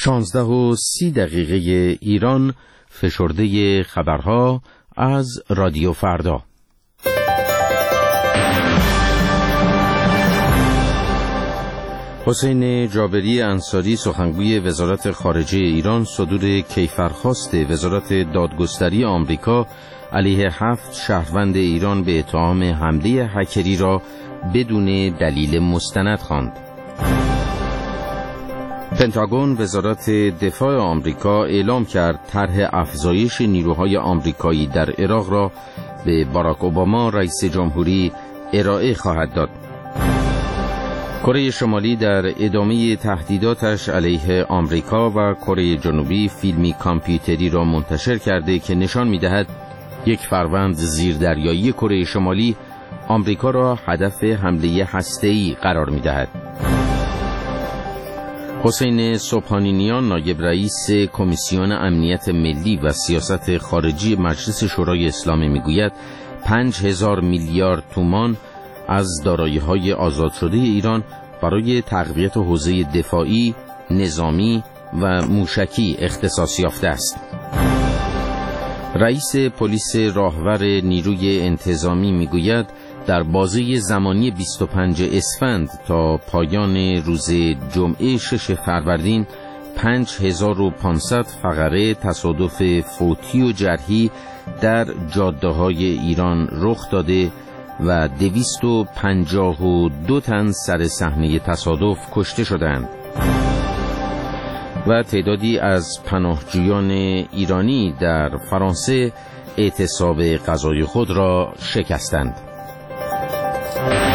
16:30 ایران، فشرده خبرها از رادیو فردا. حسین جابری انصاری، سخنگوی وزارت خارجه ایران، صدور کیفرخواست وزارت دادگستری آمریکا علیه 7 شهروند ایران به اتهام حمله هکری را بدون دلیل مستند خواند. پنتاگون، وزارت دفاع آمریکا، اعلام کرد طرح افزایش نیروهای آمریکایی در عراق را به باراک اوباما رئیس جمهوری ارائه خواهد داد. کره شمالی در ادامه تهدیداتش علیه آمریکا و کره جنوبی فیلمی کامپیوتری را منتشر کرده که نشان می‌دهد یک فروند زیردریایی کره شمالی آمریکا را هدف حمله هسته‌ای قرار می‌دهد. حسین سبحانینیان، نایب رئیس کمیسیون امنیت ملی و سیاست خارجی مجلس شورای اسلامی میگوید 5000 میلیارد تومان از دارایی‌های آزاد شده ایران برای تقویت حوزه دفاعی، نظامی و موشکی اختصاص یافته است. رئیس پلیس راهور نیروی انتظامی میگوید در بازه زمانی 25 اسفند تا پایان روز جمعه 6 فروردین 5500 فقره تصادف فوتی و جرحی در جاده‌های ایران رخ داده و 252 تن سر صحنه تصادف کشته شدند و تعدادی از پناهجویان ایرانی در فرانسه اعتصاب غذای خود را شکستند.